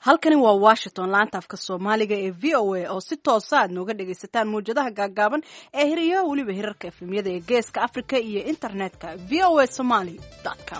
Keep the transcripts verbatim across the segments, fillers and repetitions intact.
halkani waa Washington laanta afka Soomaaliga ee V O A oo si toos ah nooga dhageysataan muujadaha gaagaaban ee hiriyo waliba hirarka F M-yada ee Geeska Afrika iyo internetka v o a somali dot com.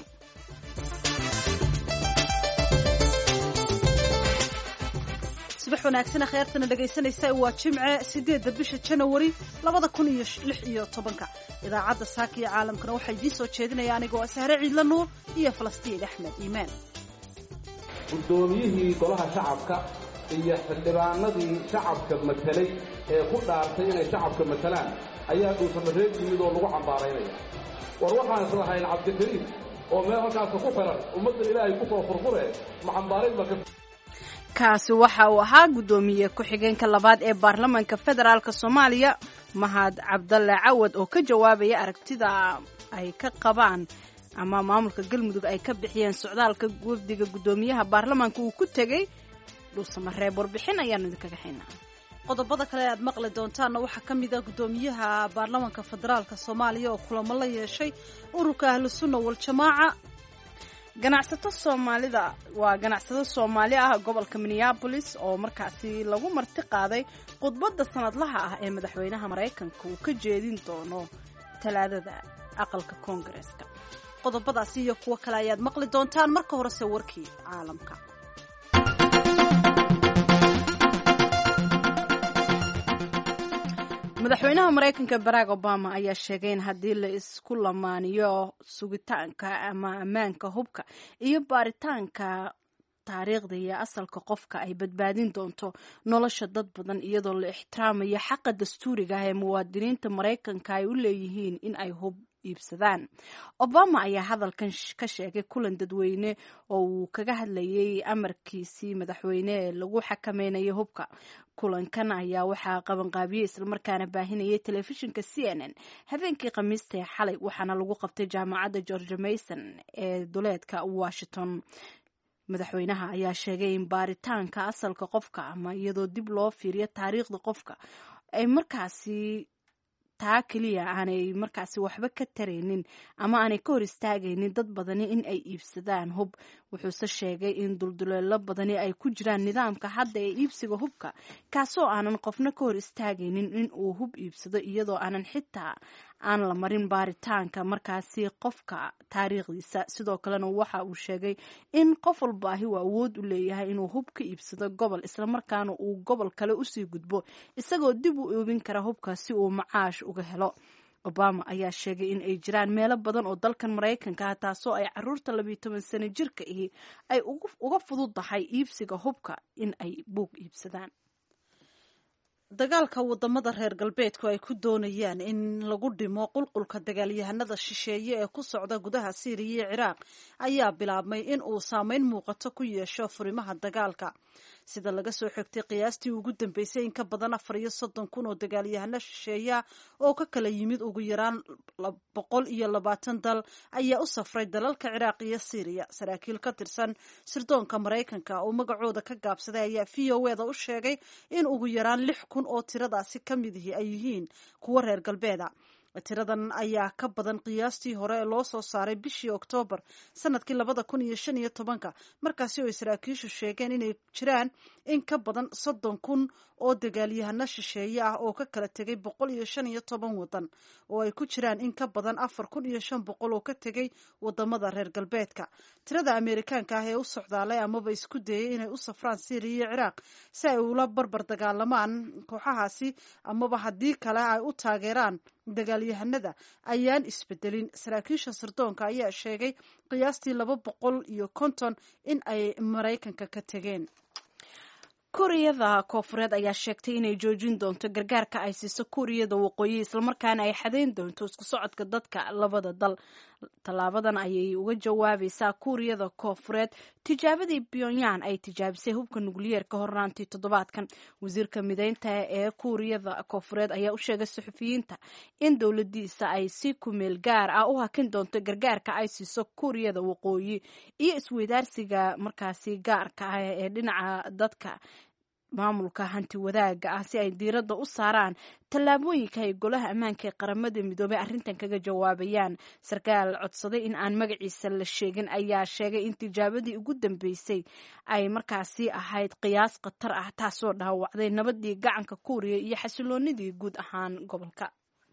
subax wanaagsan khayrtana dhageysanaysa waa Jimce sideedda bisha January labada kun iyo lix iyo tobanka. idaacadda Saakiya caalamkana waxa idin soo jeedinaya anigoo Sahre Ciidla Nuur iyo Falastiin Axmed Iimaan. guddoomiyihii golaha shacabka iyo xildhibaanadii shacabka matalay ee ku dhaartay inay shacabka matalaan ayaa dhuusamareed yimid oo lagu xambaaraynaya war waxaan islahayn cabdikariim oo meel halkaas ku xiran ummadda ilaahay ku soo furfuree ma xambaarayn ma ka kaasi waxa uu ahaa guddoomiye ku-xigeenka labaad ee baarlamaanka federaalka Soomaaliya Mahad Cabdalle Cawad oo ka jawaabaya aragtida ay ka qabaan ama maamulka galmudug ay ka bixiyeen socdaalka wafdiga gudoomiyaha baarlamaanka uu ku tagay dhuusamareeb. warbixin ayaan idinkaga haynaa. qodobada kale aad maqli doontaan waxa kamid ah gudoomiyaha baarlamaanka federaalka Soomaaliya oo kulamo la yeeshay ururka Ahlusunna wal Jamaaca. ganacsato Soomaalida waa ganacsato Soomaali ah gobolka Minneapolis oo markaasi lagu marti qaaday khudbadda sanadlaha ah ee madaxweynaha Mareykanka uu ka jeedin doono talaadada aqalka Koongareeska. qodobadaasi iyo kuwa kale ayaad maqli doontaan. marka horese warkii caalamka. madaxweynaha Mareykanka Barack Obama ayaa sheegay in haddii la isku lamaaniyo sugitaanka ama ammaanka hubka iyo baaritaanka taariikhda iyo asalka qofka ay badbaadin doonto nolosha dad badan iyadoo la ixtiraamayo xaqa dastuuriga ah ee muwaadiniinta Mareykanka ay u leeyihiin in ay hub iibsadaan. Obama ayaa hadalkan ka sheegay kulan dadweyne oo uu kaga hadlayay amarkiisii madaxweyne ee lagu xakameynayo hubka. kulankan ayaa waxaa qabanqaabiyey isla markaana baahinayay telefishinka C N N habeenkii Khamiista ee xalay waxaana lagu qabtay jaamacadda George Mason ee duleedka Washington. madaxweynaha ayaa sheegay in baaritaanka asalka qofka ama iyadoo dib loo fiiriyo taariikhda qofka ay markaasi taa kaliya aanay markaasi waxba ka taraynin ama aanay ka hor istaagaynin dad badani in ay iibsadaan hub. wuxuuse sheegay in dulduleelo badani ay ku jiraan nidaamka hadda ee iibsiga hubka kaasoo aanan qofna ka hor istaagaynin in uu hub iibsado iyadoo aanan xitaa aan la marin baaritaanka markaasi qofka taariikhdiisa. sidoo kalena waxa uu sheegay in qof walbaahi uu awood u leeyahay inuu hub ka iibsado gobol islamarkaana uu gobol kale usii gudbo isagoo dib u oogin kara hubka si uu macaash uga helo. Obama ayaa sheegay in ay jiraan meelo badan oo dalkan Mareykanka ah taasoo ay caruurta labiyo toban sano jirka ahi ay uga fududahay iibsiga hubka in ay buug iibsadaan. dagaalka wadamada reer galbeedku ay ku doonayaan in lagu dhimo qulqulka dagaalyahanada shisheeye ee ku socda gudaha Syria iyo Ciraaq ayaa bilaabmay in uu saameyn muuqato ku yeesho furimaha dagaalka. sida laga soo xigtay qiyaastii ugu dambeysay in ka badan afar iyo soddon kun oo dagaalyahano shisheeya oo ka kala yimid ugu yaraan boqol iyo labaatan dal ayaa u safray dalalka Ciraaq iyo Syria. saraakiil ka tirsan sirdoonka Mareykanka oo magacooda ka gaabsaday ayaa V O A da u sheegay in ugu yaraan lix kun oo tiradaasi ka mid ay yihiin kuwa reer galbeeda. tiradan ayaa ka badan qiyaastii hore ee loo soo saaray bishii Oktoobar sanadkii labada kun iyo shan iyo tobanka markaasi oo saraakiishu sheegeen inay jiraan in ka badan soddon kun oo dagaalyahano shisheeye ah oo ka kala tegay boqol iyo shan iyo toban wadan oo ay ku jiraan in ka badan afar kun iyo shan boqol oo ka tegay wadamada reer galbeedka. tirada Ameerikaanka ah ee u socdaalay amaba isku dayay inay u safraan Syria iyo Ciraaq si ay ula barbar dagaalamaan kooxahaasi amaba haddii kale ay u taageeraan dagaalyahanada ayaan isbedelin. saraakiisha sirdoonka ayaa sheegay qiyaastii laba boqol iyo konton in ay Mareykanka ka tageen. Kuuriyada Koonfureed ayaa sheegtay inay joojin doonto gargaarka ay siiso Kuuriyada Waqooyi islamarkaana ay xadeyn doonto isku socodka dadka labada dal. Tallaabadan ayay uga jawaabaysaa Kuuriyada Koonfureed tijaabadii Pyongyang ay tijaabisay hubka nukliyeerka horraantii toddobaadkan. wasiirka mideynta ee Kuuriyada Koonfureed ayaa u sheegay suxufiyiinta in dowladiisa ay si ku meel gaar ah u hakin doonto gargaarka ay siiso Kuuriyada Waqooyi iyo isweydaarsiga markaasi gaarka ah ee dhinaca dadka maamulka hanti wadaaga ah si ay diiradda u saaraan tallaabooyinka ay golaha ammaanka ee qaramada midoobay arrintan kaga jawaabayaan. sarkaal codsaday in aan magaciisa la sheegin ayaa sheegay in tijaabadii ugu dambeysay ay markaasi ahayd qiyaas khatar ah taasoo dhaawacday nabadii gacanka kuuriya iyo xasiloonidii guud ahaan gobolka.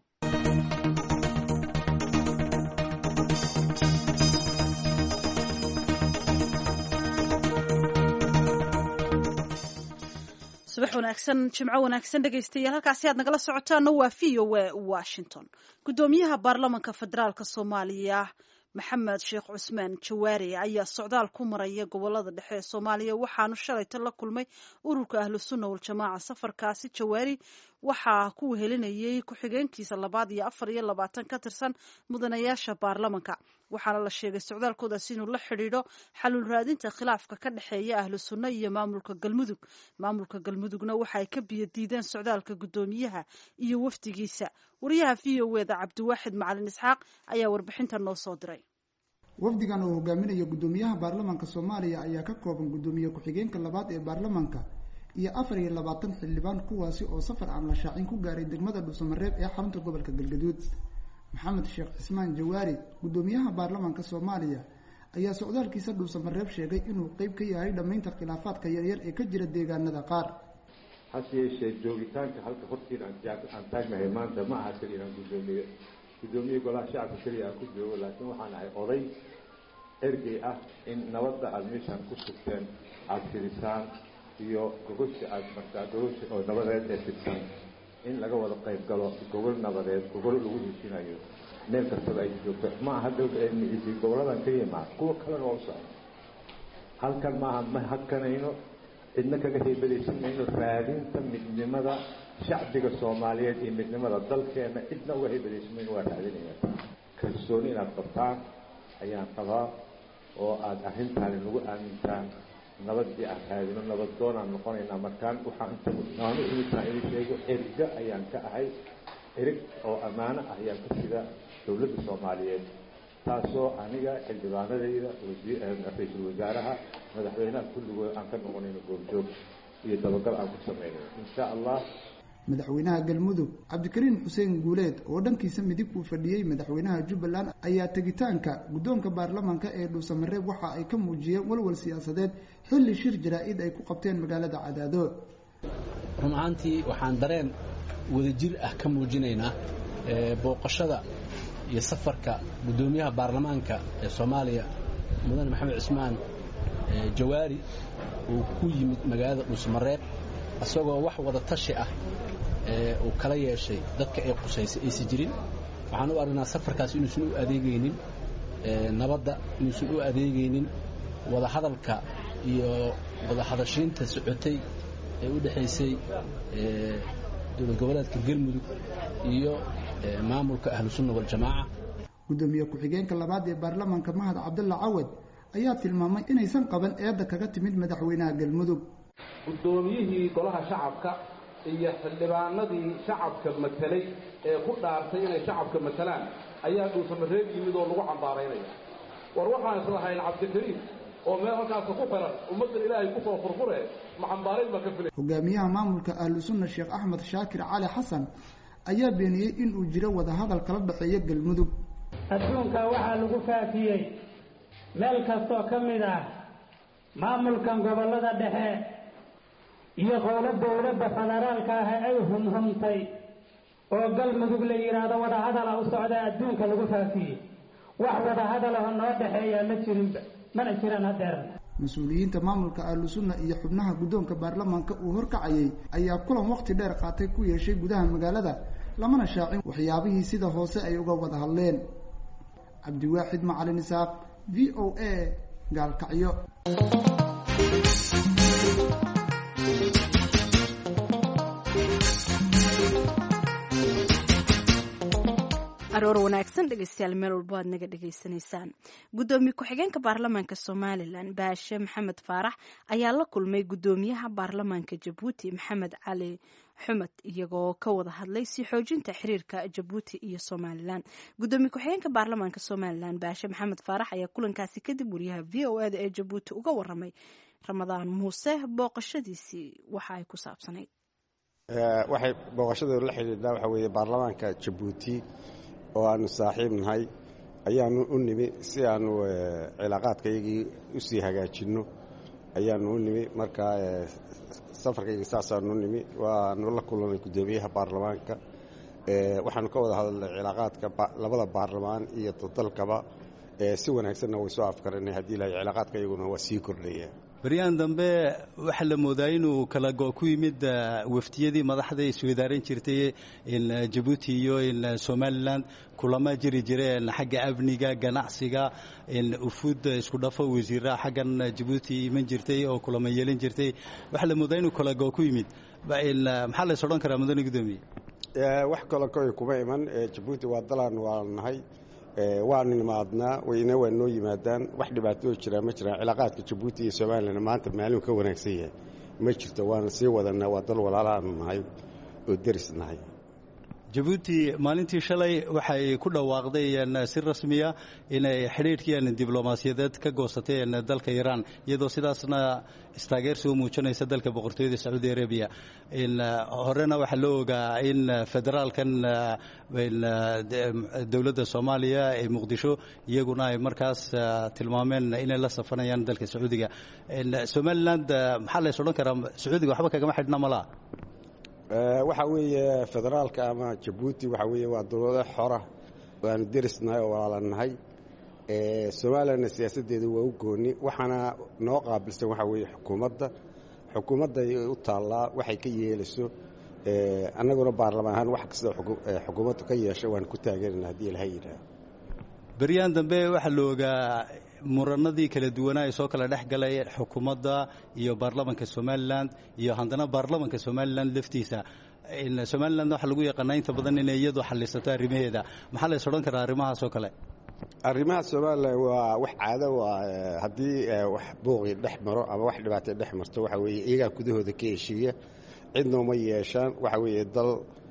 subax wanaagsan jimco wanaagsan dhegaystayaal halkaasi aad nagala socotaana waa v o a Washington. gudoomiyaha baarlamaanka federaalka Soomaaliya maxamed sheekh cusmaan jawaari ayaa socdaal ku maraya gobolada dhexe ee Soomaaliya waxaanu shalay la kulmay ururka ahlu sunna wal jamaa. safarkaasi jawaari waxaa ku wehelinayay ku-xigeenkiisa labaad iyo afar iyo labaatan ka tirsan mudanayaasha baarlamaanka. waxaana la sheegay socdaalkoodaasi inuu la xidhiidho xalul raadinta khilaafka ka dhexeeya ahlu sunna iyo maamulka galmudug. maamulka galmudugna waxa ay ka biyo diideen socdaalka gudoomiyaha iyo wafdigiisa. wariyaha v o eda cabdiwaaxid macalin isxaaq ayaa warbixinta noo soo diray. wafdigan oo hogaaminaya gudoomiyaha baarlamaanka Soomaaliya ayaa ka kooban gudoomiye ku-xigeenka labaad ee baarlamaanka iyo afar iyo labaatan xildhibaan kuwaasi oo safar aan la shaacin ku gaaray degmada Dhuusamareeb ee xarunta gobolka Galgaduud. maxamed sheekh cismaan jawaari gudoomiyaha baarlamaanka Soomaaliya ayaa socdaalkiisa Dhuusamareeb sheegay inuu qayb ka yahay dhamaynta khilaafaadka yaryar ee ka jira deegaanada qaar. hase yeeshee joogitaanka halka hortiina aan taagnahay maanta ma aha keliya inaan gudoomiye gudoomiye golaha shacabka keliya aan ku joogo laakiin waxaan ahay oday ergey ah in nabadda aada meeshaan ku sugteen aada firisaan iyo gogosha aada markaa gogosha oo nabadeed ee fidsan in laga wada qayb galo gogol nabadeed gogol lagu heshinayo meel kastaba ay joogto ma aha dowladda goboladan keliya maaha kuwa kalena waa u socda halkan maaha ma hakanayno cidna kaga heybadaysan mayno raadinta midnimada shacbiga Soomaaliyeed iyo midnimada dalkeena cidna uga heybadaysan mayno waa raadinayna kalsooni inaad qabtaan ayaan qabaa oo aad arrintaan nagu aamintaan nabadii aan raadino nabad doonaan noqonaynaa markaan waxaan intaan intaan idin sheego erga ayaan ka ahay erig oo ammaano ah ayaan ka sida dowladda Soomaaliyeed taasoo aniga xildhibaanadayda ra'iisul wasaaraha madaxweynaha kulligood aan ka noqonayno goobjoog iyo dabagal aan ku sameeyno insha Allah. madaxweynaha galmudug cabdikariin xuseen guuleed oo dhankiisa midig uu fadhiyay madaxweynaha Jubbaland ayaa tagitaanka gudoonka baarlamaanka ee Dhuusamareeb waxa ay ka muujiyeen walwal siyaasadeed xilli shir jaraa'id ay ku qabteen magaalada Cadaado. run ahaantii waxaan dareen wadajir ah ka muujinaynaa booqashada iyo safarka gudoomiyaha baarlamaanka ee Soomaaliya mudane maxamed cismaan jawaari uu ku yimid magaalada Dhuusamareeb asagoo wax wada tashi ah ee uu kala yeeshay dadka ay qusaysay aysan jirin. waxaan u aragnaa safarkaas inuusan u adeegaynin nabadda, inuusan u adeegaynin wada hadalka iyo wada hadashiinta socotay ee u dhaxaysay dowlad goboleedka galmudug iyo maamulka ahlu sunna wal jamaa. gudoomiye ku-xigeenka labaad ee baarlamaanka mahad cabdulla cawad ayaa tilmaamay inaysan qaban eedda kaga timid madaxweynaha galmudug. gudoomiyihii golaha shacabka iyo xildhibaanadii shacabka matalay ee ku dhaartay inay shacabka matalaan ayaa Dhuusamareeb yimid oo lagu cambaaraynaya. war waxaan islahayn cabdikariin oo meel halkaas ku xiran ummadda Ilaahay ku soo furfure ma cambaarayn ma ka filay. hogaamiyaha maamulka ahlu sunna Sheekh Axmed Shaakir Cali Xasan ayaa beeniyay in uu jiro wada hadal kala dhaxeeya galmudug. adduunka waxaa lagu faafiyey meel kastoo ka mid ah maamulkan gobolada dhexe iyo qowlo dowladda federaalka ah ay humhumtay oo galmudug la yiraahdo wada hadal u socda adduunka lagu faafiyey. wax wada hadal oo noo dhaxeeya ma jirin mana jiraan hadeer. mas-uuliyiinta maamulka ahlu sunna iyo xubnaha gudoonka baarlamaanka uu horkacayay ayaa kulan waqti dheer qaatay ku yeeshay gudaha magaalada lamana shaacin waxyaabihii sida hoose ay uga wada hadleen. cabdiwaaxid macalin isaaq v o a gaalkacyo. aroor wanaagsan dhegeystayaal meel walba aad naga dhegaysanaysaan. gudoomiye ku-xigeenka baarlamaanka Somaliland Baashe Maxamed Faarax ayaa la kulmay gudoomiyaha baarlamaanka Jabuuti Maxamed Cali Xumad iyagoo ka wada hadlay si xoojinta xiriirka Jabuuti iyo Somaliland. gudoomiye ku-xigeenka baarlamaanka Somaliland Baashe Maxamed Faarax ayaa kulankaasi kadib wariyaha V O A ee Jabuuti uga waramay ramadaan muuse booqashadiisii waxa ay ku saabsanayd waxay booqashada la xidhiidhaa waxa weeye baarlamaanka Jabuuti oo aanu saaxiib nahay ayaanu u nimi si aanu cilaaqaadkaygii u sii hagaajinno ayaanu u nimi marka safarkaygii saasaanu u nimi waanu la kulanay gudoomiyaha baarlamaanka waxaanu ka wada hadalnay cilaaqaadka labada baarlamaan iyo dalkaba si wanaagsanna way soo afkaranay haddii ilaahay cilaaqaadka iyaguna waa sii kordhaya baryahan dambe waxaa la moodaa inuu kala go ku yimid waftiyadii madaxda isweydaaran jirtay in Jabuuti iyo in Somaliland kulama jiri jireen xagga amniga ganacsiga in ufuud isku dhafo wasiirada xaggan Jabuuti iman jirtay oo kulama yeelin jirtay waxaa la moodaa inuu kala go ku yimid in maxaa la sodon karaa mudane gudoomiye wax kale oo kuma iman Jabuuti waa dalaan waa nahay waanu nimaadnaa wayna waa noo yimaadaan wax dhibaato jira ma jiraan cilaaqaadka Jabuuti iyo Soomaaliland maanta maalin ka wanaagsan yahay ma jirto waana sii wadanaa waa dal walaalahan nahay oo deris nahay Jabuuti maalintii shalay waxay ku dhawaaqdeen si rasmi ah inay xiriirkii diblomaasiyadeed ka goosateen dalka Iran iyadoo sidaasna istaageersi u muujinaysa dalka boqortooyada Saudi Arabia in horena waxa loo ogaa in federaalkan dawladda Soomaaliya ee Muqdisho iyaguna ay markaas tilmaameen inay la safanayaan dalka Sacuudiga in Somaliland maxaa la soo karaa Sacuudiga waxba kaga xidhna malaha waxa weeye federaalka ama Jabuuti waxa weeye waa dawlad xor ah waanu derisnahay oo walaalanahay ee Soomaaliland siyaasadeedu waa u gooni waxana noo qaabilsan waxa weeye xukuumadda xukuumadda u taala waxay ka yeelayso ee anaguna baarlamaan wax kasta xukuumaddu ka yeeshay waan ku taageernaa hadii la hayraa baryahan dambe waxa looga muranadii kala duwanaa ay soo kala dhex galay xukuumadda iyo baarlamaanka Somaliland iyo handana baarlamaanka Somaliland laftiisa in Somaliland waxa lagu yaqaanaa inta badan inay iyadu xallisato arrimaheeda maxaa la soo karaa arrimahaas oo kale arrimaha Somaliland waa wax caado waa hadii wax booqi dhex maro ama wax dhibaato dhex marto waxa weeye iyaga gudahooda ka heshiiya cidna ma yeeshaan waxa weeye dal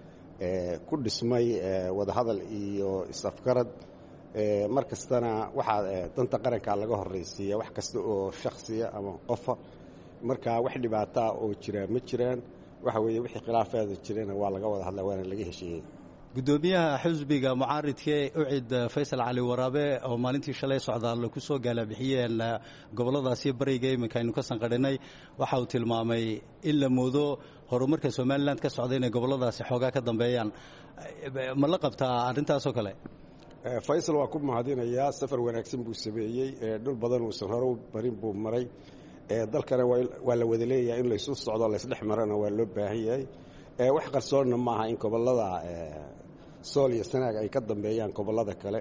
ku dhismay wada hadal iyo isafgarad ee markastana waxa danta qaranka laga horeysiiyo wax kasta oo shakhsiya ama qofa marka wax dhibaato oo jira ma jiraan waxa weeye wixii khilaafaad jireen waa laga wada hadlaa waana laga heshiiyay gudoomiyaha xisbiga mucaaridka ucid Faysal Ali Waraabe oo maalintii shalay socdaal ku soo gaala bixiyeen goboladaasi bariga iminka aynu ka sanqadhinay waxa uu tilmaamay in la moodo horumarka Somaliland ka socday in goboladaasi xoogaa ka dambeeyaan ma la qabtaa arintaas oo kale Faysal waa ku mahadinayaa safar wanaagsan buu sameeyay dhul badan uu hore u barin buu maray ee dalkana waa la wada leeyahay in la isu socdo la isdhex marana waa loo baahan yahay ee wax qarsoonna maaha in gobolada Sool iyo Sanaag ay ka dambeeyaan gobolada kale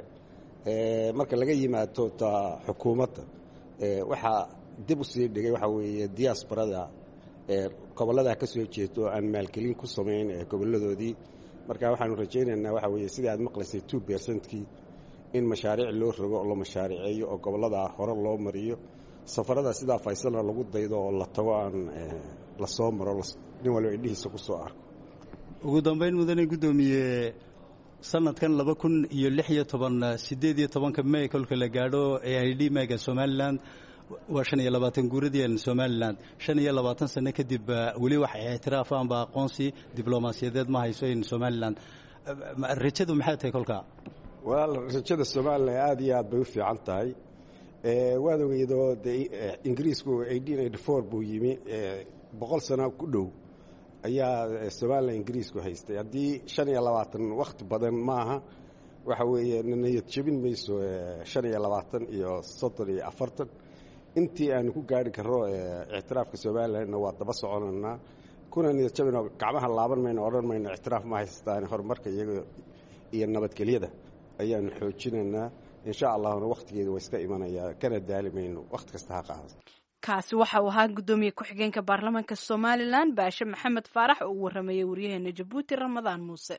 ee marka laga yimaado ta xukuumadda ee waxa dib u sii dhigay waxa weeye diasporada ee gobolada ka soo jeedo aan maalgelin ku sameeyeen ee goboladoodii marka waxaanu rajaynaynaa waxa weeye sidii aad maqlaysay two percent kii in mashaariic loo rogo oo la mashaariceeyo oo gobolada hore loo mariyo safarada sida Faysalna lagu daydo oo la tago aan la soo maro nin walba indhihiisa ku soo arko ugu dambeyn mudane gudoomiye sanadkan laba kun iyo lix iyo toban sideed iyo toban ka May kolka la gaadho ee ay dhimaga Somaliland waa shan iyo labaatan guuradii Somaliland shan iyo labaatan sano kadib wali wax ictiraaf aan ba aqoonsi diblomaasiyadeed ma hayso in Somaliland rajadu maxay tahay kolka wal rajada Somaliland aad iyo aad bay u fiican tahay ee waad ogeydo Ingiriisku eighteen eighty-four buu yimi boqol sano ku dhow ayaa Somaliland Ingiriisku haystay hadii shan iyo labaatan waqti badan maaha waxa weeye niyad jabin mayso shan iyo labaatan iyo soddon iyo afartan intii aan ku gaari karo ictiraafka Somaliland waa daba soconana kuna niyad jabin gacmaha laaban mayno oran mayno ictiraaf ma haystaan horumarka iyaga iyo nabadgelyada ayaan xoojinaynaa insha Allah waqtigeedu way iska imanaya kana daalimayno waqti kasta ha qaado kaasi waxa uu ahaa gudoomiye ku-xigeenka baarlamaanka Somaliland Baashe Maxamed Faarax oo waramayay wariyaheena Jabuuti Ramadaan Muuse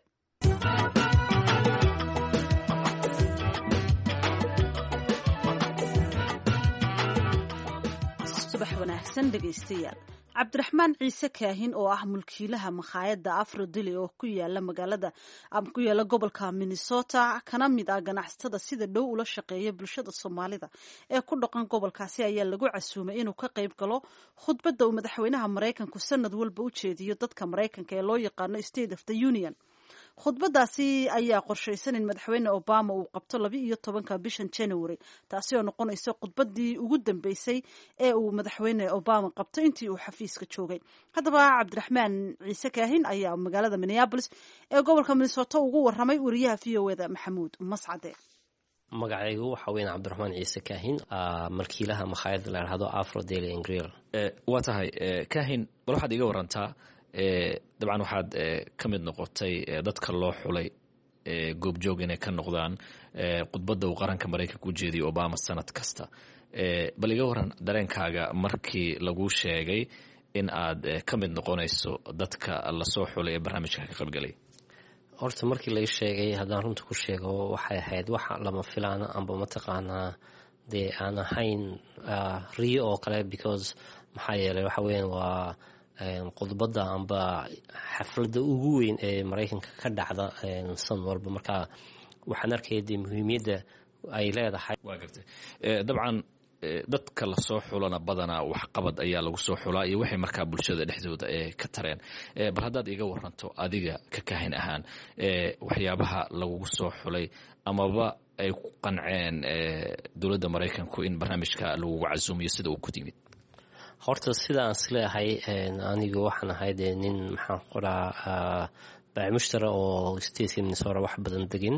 subax wanaagsan dhageystayaal cabdiraxmaan ciise kaahin oo ah mulkiilaha makhaayadda afrodili oo ku yaala magaalada ku yaala gobolka minnesota kana mid ah ganacsatada sida dhow ula shaqeeya bulshada soomaalida ee ku dhaqan gobolkaasi ayaa lagu casuumay inuu ka qayb galo khudbadda uu madaxweynaha maraykanku sanad walba u jeediyo dadka maraykanka ee loo yaqaano state of the union. khudbadaasi ayaa qorshaysan in madaxweyne obama uu qabto laba iyo tobanka bishan january taasi oo noqonaysa khudbadii ugu dambeysay ee uu madaxweyne obama qabto intii uu xafiiska joogay. haddaba cabdiraxmaan ciise kaahin ayaa magaalada minneapolis ee gobolka minnesota ugu waramay wariyaha v o eda maxamuud mascade. magacaygu waxaa weyn cabdiraxmaan ciise kaahin, markiilaha makhaayadda la yidhaahdo afro daily and grill. waa tahay kaahin, bal waxaad iga warantaa dabcan waxaad ka mid noqotay dadka loo xulay goobjoog inay ka noqdaan khudbadda uu qaranka maraykanka u jeediyo obama sanad kasta. bal iga waran dareenkaaga markii laguu sheegay in aad ka mid noqonayso dadka lasoo xulay ee barnaamijka ka qaybgalay. horta markii lai sheegay haddaan runta ku sheego waxay ahayd wax lama filaana amba mataqaanaa dee aan ahayn riyo oo kale, because maxaa yeelay waxa weyan waa khudbadda amba xafladda ugu weyn ee maraykanka ka dhacda sanad walba, marka waxaan arkaya dee muhiimiyadda ay leedahay. waa gartay dabcan dadka lasoo xulana badanaa waxqabad ayaa lagu soo xulaa iyo waxay markaa bulshada dhexdooda ka tareen. bal haddaad iga waranto adiga ka kaahin ahaan waxyaabaha lagugu soo xulay amaba ay ku qanceen dowladda maraykanku in barnaamijka lagugu casuumiyo sida uu ku yimid. horta sidaan isleeyahay anigu waxaan ahay dee nin maxaan qoraa baaci mushtara oo stateka minnesota wax badan degin.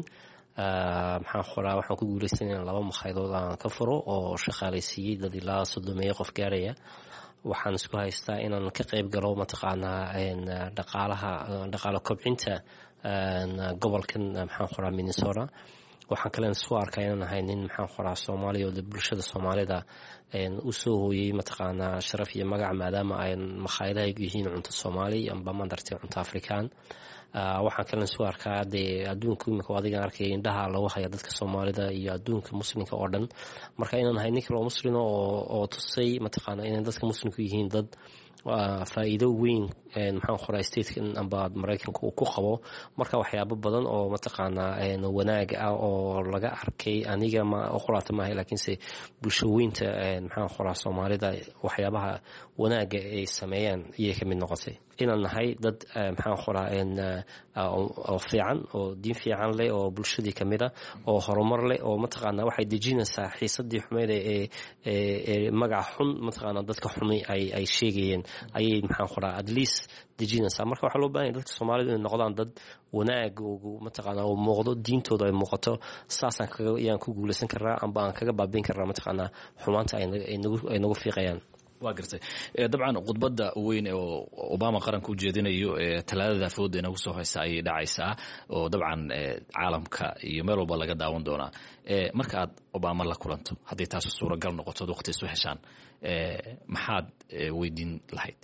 maxaan qoraa waxaan ku guulaysan in laba makhayadood aan ka furo oo shaqaalaysiiyey dad ilaa soddomeeyo qof gaaraya. waxaan isku haystaa inaan ka qayb galo mataqaanaa dhaqaalaha dhaqaalo kobcinta gobolkan maxaan qoraa minnesota. waxaan kalen isu arkaa inaan ahay nin maxaan qoraa soomaaliya oo bulshada soomaalida u soo hooyey mataqaanaa sharaf iyo magac, maadaama ay makhaayadaha yihiin cunto soomaali amba mandartay cunto afrikaan. waxaan kalen isu arkaa dee adduunka imika adigan arkaya indhaha lagu haya dadka soomaalida iyo adduunka muslimka oo dhan, marka inaan ahay nin kaloo muslima oo tusay mataqaanaa inay dadka muslimku yihiin dad faa'iido weyn maxaan qoraa statekan amba maraykanka uu ku qabo. marka waxyaabo badan oo mataqaanaa wanaag ah oo laga arkay aniga ma qoraata maahay, laakiinse bulshooyinta maxaan qoraa soomaalida waxyaabaha wanaaga ay sameeyaan iyay ka mid noqotay. inaan nahay dad maxaan qoraa oo fiican oo diin fiican leh oo bulshadii ka mid a oo horumar leh oo mataqaanaa waxay dejinaysaa xiisadii xumeyd ee magaca xun mataqaanaa dadka xumi ay sheegayeen ayay maxaan qoraa at least dejinaysaa. marka waxaa loo baahan yahay dadka soomaalida inay noqdaan dad wanaag mataqaanaa oo muuqdo, diintooda ay muuqato. saasaan ayaan ku guulaysan karnaa amba aan kaga baabiin karnaa mataqaanaa xumaanta ay nagu fiiqayaan. waa gartay dabcan khudbadda weyn oo obama qaranka u jeedinayo talaadada fooda inagu soo haysa ayay dhacaysaa oo dabcan caalamka iyo meel walba laga daawan doonaa. marka aad obama la kulanto hadday taasi suuragal noqoto waqti isu heshaan maxaad weydiin lahayd?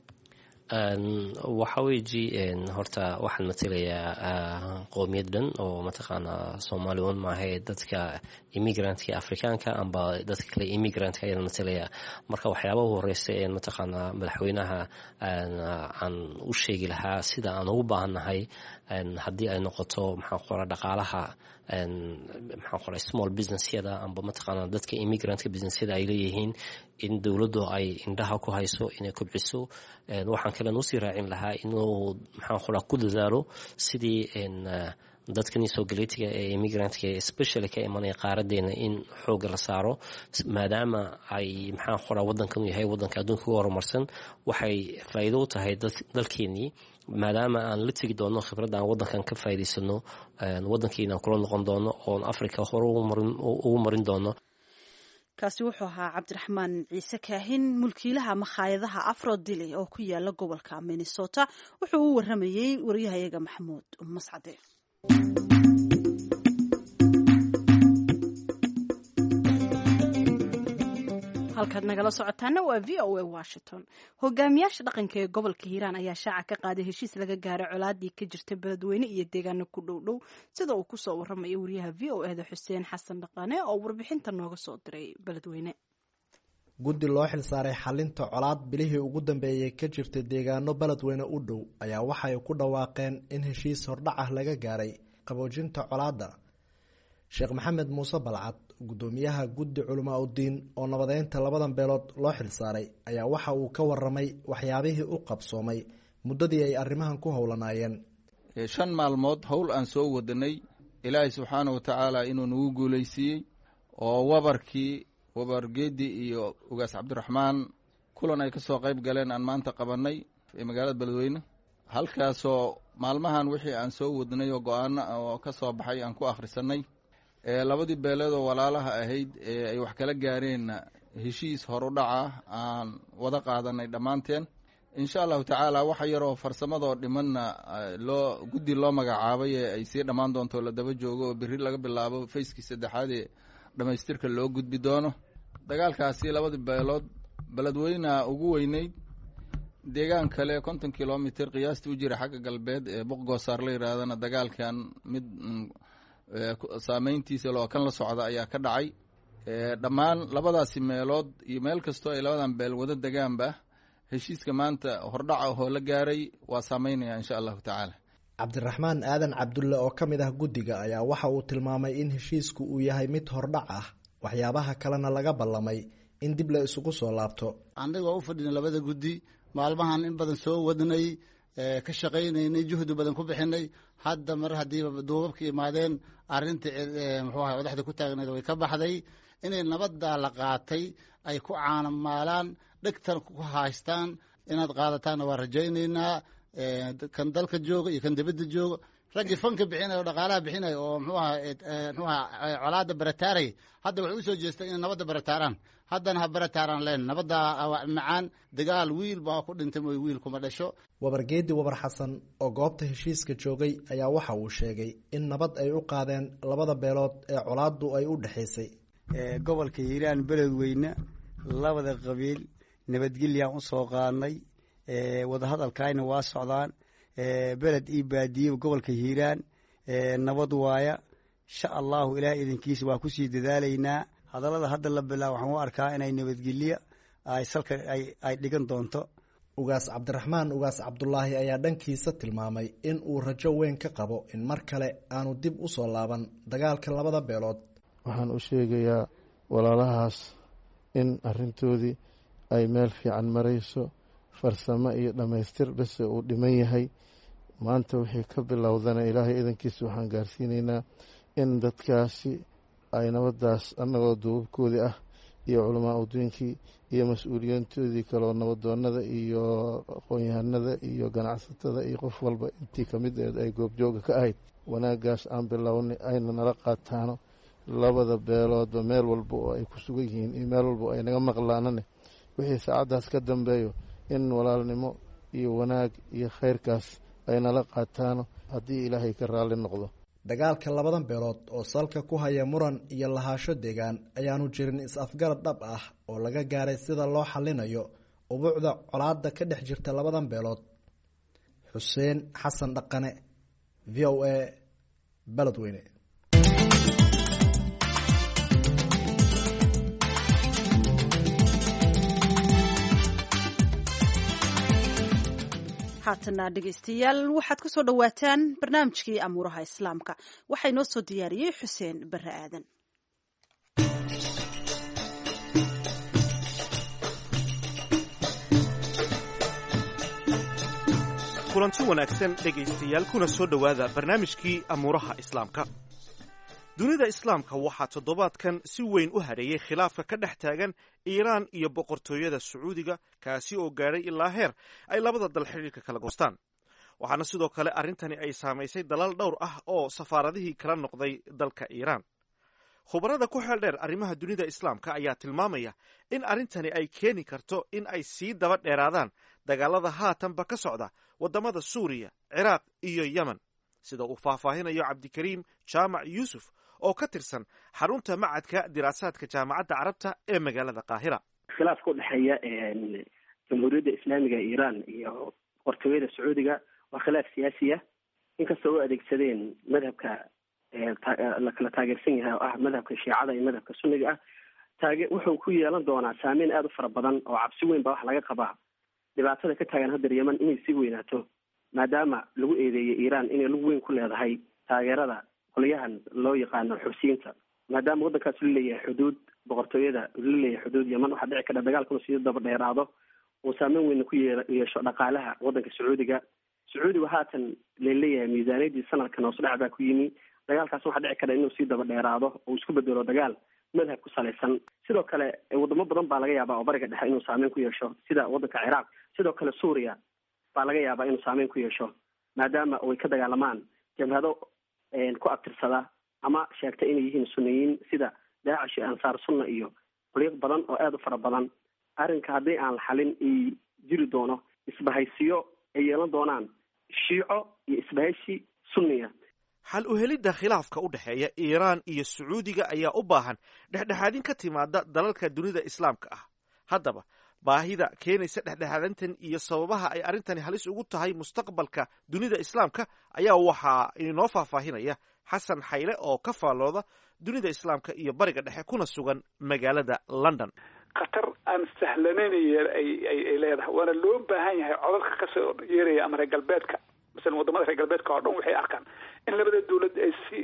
waxa weji horta waxaan matelayaa qoomiyad dhan oo mataqaanaa soomaali un maahay, dadka immigrantka afrikaanka amba dadka kale immigrantka ayaan matelayaa. marka waxyaaba u horeysa ee mataqaanaa madaxweynaha aan u sheegi lahaa sida aan ugu baahannahay haddii ay noqoto maxaan qoraa dhaqaalaha maxaan qoraa small businessyada amba mataqaanaa dadka immigrantka businessyada ay leeyihiin in dowladdu ay indhaha ku hayso inay kobciso. waxaan kalen usii raacin lahaa inuu maxaan qoraa ku dadaalo sidii dadkani soo galeytiga ee immigrantka especially ka imanaya qaaradeena in xooga la saaro, maadaama ay maxaan qoraa waddankan yahay waddanka adduunka ugu horumarsan. waxay faa'iido u tahay dalkeenii maadaama aan la tegi doono khibradda aan waddankan ka faa'iidaysano waddankeena kula noqon doono oon africa hore ugu marin doono. kaasi wuxuu ahaa cabdiraxmaan ciise kaahin, mulkiilaha makhaayadaha afrodili oo ku yaala gobolka minnesota. wuxuu u waramayey wariyahayaga maxamuud mascade. halkaad nagala socotaana waa v o a washington. hogaamiyaasha dhaqanka ee gobolka hiiraan ayaa shaaca ka qaaday heshiis laga gaaray colaadii ka jirta beledweyne iyo deegaano ku dhow dhow, sida uu kusoo waramayo wariyaha v o eda xuseen xasan dhaqaane oo warbixinta nooga soo diray beledweyne. guddi loo xilsaaray xalinta colaad bilihii ugu dambeeyey ka jirtay deegaano beledweyne u dhow ayaa waxay ku dhawaaqeen in heshiis hordhac ah laga gaaray qaboojinta colaadda. sheekh maxamed muuse balcad guddoomiyaha guddi culamaa udiin oo nabadeynta labadan beelood loo xilsaaray ayaa waxa uu ka waramay waxyaabihii u qabsoomay muddadii ay arrimahan ku howlanaayeen. shan maalmood howl aan soo wadanay ilaahay subxaana wa tacaala inuu nagu guulaysiiyey oo wabarkii wabargeedi iyo ugaas cabdiraxmaan kulan ay ka soo qayb galeen aan maanta qabanay ee magaalada beledweyne, halkaasoo maalmahan wixii aan soo wadnay oo go-aano oo ka soo baxay aan ku akhrisanay. labadii beeleedoo walaalaha ahayd ee ay wax kala gaareenna heshiis horudhaca aan wada qaadanay dhammaanteen. insha allahu tacaala waxa yaroo farsamadoo dhimanna loo guddi loo magacaabay ee ay sii dhammaan doonto la daba joogo oo berri laga bilaabo fayskii saddexaad ee dhammaystirka loo gudbi doono. dagaalkaasi labadii beelood beledweyna ugu weyneyd, deegaan kale konton kilomitr qiyaastii u jira xagga galbeed ee boqgoosaar la yidhaahdana dagaalkan mid saameyntiisa loo kan la socda ayaa ka dhacay. dhammaan labadaasi meelood iyo meel kastoo ay labadan beel wada degaanba heshiiska maanta hordhaca oo la gaaray waa saameynaya insha allahu tacaala. cabdiraxmaan aadan cabdulle oo ka mid ah guddiga ayaa waxa uu tilmaamay in heshiisku uu yahay mid hordhac ah, waxyaabaha kalena laga ballamay in dib la isugu soo laabto. anigoo u fadhina labada guddi maalmahan in badan soo wadnay, ka shaqaynaynay, juhdi badan ku bixinay. hadda mar haddiiba duubabka imaadeen arrinta muxuu ahay wadaxda ku taagneed way ka baxday. inay nabadda la qaatay ay ku caanamaalaan, dhegtan ku haystaan, inaad qaadataanna waa rajaynaynaa. kan dalka jooga iyo kan dibadda jooga, raggii fanka bixinaya oo dhaqaalaha bixinaya oo muxuu aha muxuu aha colaadda barataaray, hadda waxay u soo jeestaan inay nabadda barataaraan. haddana ha barataaraan leen nabadda macaan. dagaal wiil baa ku dhintay mooy wiil kuma dhasho. wabargeedi wabar xasan oo goobta heshiiska joogay ayaa waxa uu sheegay in nabad ay u qaadeen labada beelood ee colaaddu ay u dhexaysay. gobolka hiiraan beledweyne labada qabiil nabadgelyaan u soo qaadnay. wadahadalkaayna waa socdaan. beled io baadiye gobolka hiiraan nabad waaya. insha allahu ilaah idinkiisa waa kusii dadaalaynaa. hadallada hadda la bilaa waxaan u arkaa inay nabadgelyo ay salka ay dhigan doonto. ugaas cabdiraxmaan ugaas cabdulaahi ayaa dhankiisa tilmaamay in uu rajo weyn ka qabo in mar kale aanu dib u soo laaban dagaalka labada beelood. waxaan u sheegayaa walaalahaas in arintoodii ay meel fiican marayso, farsamo iyo dhammaystir bese uu dhiman yahay. maanta wixii ka bilowdana ilaahay idankiisa waxaan gaarsiinaynaa in dadkaasi ay nabadaas annagoo duubabkoodii ah iyo culamaa udiinkii iyo mas-uuliyiintoodii kaleo nabadoonada iyo aqoon-yahanada iyo ganacsatada iyo qof walba intii kamid eed ay goobjooga ka ahayd wanaagaas aan bilownay ayna nala qaataano. labada beeloodba meel walba oo ay ku sugan yihiin iyo meel walba oo ay naga maqlaanane wixii saacaddaas ka dambeeyo in walaalnimo iyo wanaag iyo khayrkaas ay nala qaataano haddii ilaahay ka raalli noqdo. dagaalka labadan beelood oo salka ku haya muran iyo lahaasho deegaan ayaanu jirin is-afgarad dhab ah oo laga gaaray sida loo xalinayo ubuucda colaadda ka dhex jirta labadan beelood. xuseen xasan dhaqane, v o a, beledweyne. haatana dhegeystayaal waxaad ku soo dhowaataan barnaamijkii amuuraha islaamka. waxaa inoo soo diyaariyey xuseen bare aadan. kulanti wanaagsan dhegaystayaal, kuna soo dhowaada barnaamijkii amuuraha islaamka. dunida islaamka waxaa toddobaadkan si weyn u hadheeyey khilaafka ka dhex taagan iiraan iyo boqortooyada sacuudiga, kaasi oo gaadhay ilaa heer ay labada dal xidhiirka kala goostaan. waxaana sidoo kale arrintani ay saamaysay dalal dhowr ah oo safaaradihii kala noqday dalka iiraan. khubarada ku xeel dheer arrimaha dunida islaamka ayaa tilmaamaya in arrintani ay keeni karto in ay sii daba dheeraadaan dagaalada haatanba ka socda waddamada suuriya, ciraaq iyo yemen, sida uu faahfaahinayo cabdikariim jaamac yuusuf oo ka tirsan xarunta macadka diraasaadka jaamacadda carabta ee magaalada qaahira. khilaafka u dhexeeya jamhuuriyadda islaamiga ee iiraan iyo boqortooyada sacuudiga waa khilaaf siyaasi ah, inkastoo u adeegsadeen madhabka la kala taageersan yahay oo ah madhabka shiicada iyo madhabka sunniga ah. taage wuxuu ku yeelan doonaa saameyn aada u fara badan oo cabsi weyn baa wax laga qabaa dhibaatada ka taagan hadda yeman inay sii weynaato maadaama lagu eedeeyay iiraan inay lug weyn ku leedahay taageerada qolyahan loo yaqaano xubsiyiinta maadaama waddankaas la leeyahay xuduud boqortooyada la leeyahay xuduud yeman waxaa dhici kara dagaalkuna sii daba dheeraado uu saameyn weyn ku yeesho dhaqaalaha waddanka sacuudiga sacuudiga haatan laleeyahay miisaaniyadii sanadkan hoos dhac baa ku yimi dagaalkaas waxaa dhici kara inuu sii daba dheeraado oo isku bedelo dagaal madhab ku salaysan sidoo kale wadamo badan baa laga yaabaa oo bariga dhexe inuu saameyn ku yeesho sida waddanka ciraaq sidoo kale suuriya baa laga yaabaa inuu saameyn ku yeesho maadaama ay ka dagaalamaan jabhado ku abtirsada ama sheegta inay yihiin sunniyiin sida daacish iyo ansaar sunna iyo qoliiq badan oo aada u fara badan arrinka haddii aan la xalin ay jiri doono isbahaysiyo ay yeelan doonaan shiico iyo isbahaysi sunniya xal u helidda khilaafka u dhexeeya iiraan iyo sacuudiga ayaa u baahan dhexdhexaadin ka timaada dalalka dunida islaamka ah haddaba baahida keenaysa dhexdhexaadantan iyo sababaha ay arrintani halis ugu tahay mustaqbalka dunida islaamka ayaa waxaa inoo faahfaahinaya xasan xayle oo ka faallooda dunida islaamka iyo bariga dhexe kuna sugan magaalada london khatar aan sahlanayn ay leedahay waana loo baahan yahay codadka kasoo yeeraya ama reer galbeedka masalan wadamada reer galbeedka oo dhan waxay arkaan in labada dawlad ay si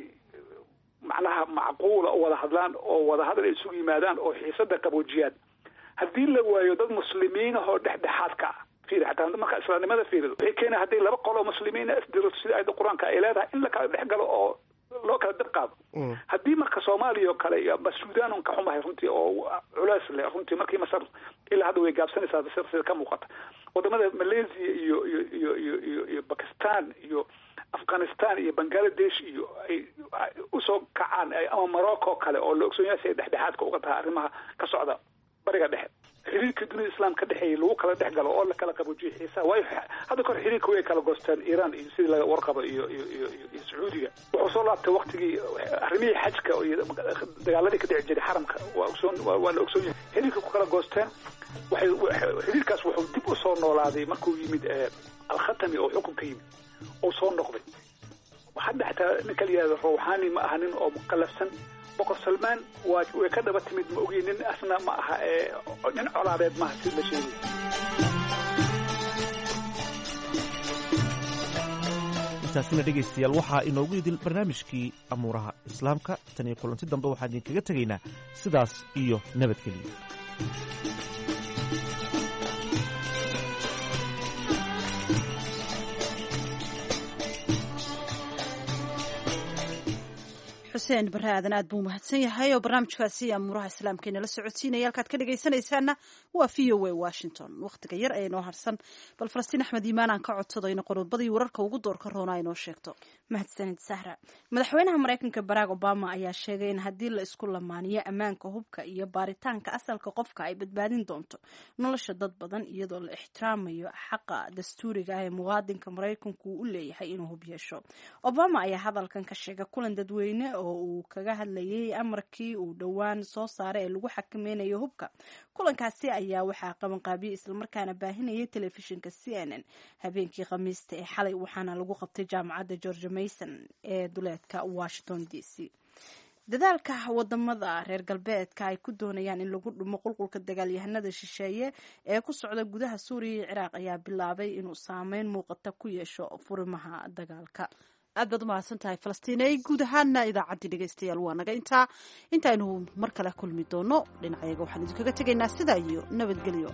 macnaha macquula u wada hadlaan oo wada hadal ay isugu yimaadaan oo xiisada qaboojiyaan haddii la waayo dad muslimiin ahoo dhexdhexaadka ah fiiri xataa marka islaamnimada fiirido waxay keenay haddii laba qolo muslimiin isdiro sida ayada qur-aanka ay leedahay in la kala dhex galo oo loo kala dab qaado haddii marka soomaaliya oo kale iyo suudaan un ka xumahay runtii oo culays leh runtii markii masar ilaa hadda way gaabsanaysaa basir sida ka muuqata wadamada malaysia iyo iyo iyo iyo iyo iyo bakistan iyo afghanistan iyo bangladesh iyo ay usoo kacaan ama morocco kale oo la ogsoon yahay si ay dhexdhexaadka uga tahay arrimaha ka socda bariga dhexe xiriirka dunida islaamka dhexeeya lagu kala dhex galo oo la kala qaboojiyay xiisaha waayo hadda kor xiriirka way kala goosteen iiraan iyo sidii laga warqabo iyo iyo iyo iyo sacuudiga wuxuu soo laabtay waktigii arrimihii xajka iyo dagaaladii ka dhici jiray xaramka waa ogsoon waa la ogsoon yahay xiriirka ku kala goosteen waxay xiriirkaas wuxuu dib u soo noolaaday markuu yimid alkhatami oo xukunka yimid oo soo noqday hadda xataa ninka la yihahdo rawxaani ma aha nin oo muqallafsan boqor salmaan waa way ka dhaba timid ma ogi nin asna ma aha nin colaadeed maaha si la sheegay intaasina dhegaystayaal waxaa inoogu idil barnaamijkii amuuraha islaamka tan iyo kulanti dambe waxaan idinkaga tegaynaa sidaas iyo nabadgeliya xuseen bare aadan aad buu mahadsan yahay oo barnaamijkaasi amuuraha islaamka inala socodsiinaya halkaad ka dhegaysanaysaana waa v o a washington wakhtiga yar ee inoo harsan bal falastiin axmed iimaan aan ka codsado in qodobadii wararka ugu doorka roona inoo sheegto mahadsanid sahra madaxweynaha maraykanka barack obama ayaa sheegay in haddii la isku lamaaniyo ammaanka hubka iyo baaritaanka asalka qofka ay badbaadin doonto nolosha dad badan iyadoo la ixtiraamayo xaqa dastuuriga ah ee muwaadinka maraykanku u leeyahay inuu hub yeesho obama ayaa hadalkan ka sheegay kulan dadweyne oo uu kaga hadlayay amarkii uu dhowaan soo saaray ee lagu xakameynayo hubka kulankaasi ayaa waxaa qabanqaabiyey islamarkaana baahinayay telefishinka c n n habeenkii khamiista ee xalay waxaana lagu qabtay jaamacadda george mason ee duleedka washington d c dadaalka wadamada reer galbeedka ay ku doonayaan in lagu dhumo qulqulka dagaalyahanada shisheeye ee ku socda gudaha suuriya iyo ciraaq ayaa bilaabay inuu saameyn muuqata ku yeesho furimaha dagaalka aad baad umahadsan tahay falastiinay guud ahaana idaacaddii dhegaystayaal waa naga intaa intaaynu mar kale kulmi doono dhinacayaga waxaan idinkaga tegaynaa sidaa iyo nabadgelyo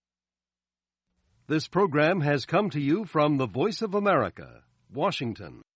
This program has come to you from the Voice of America, Washington.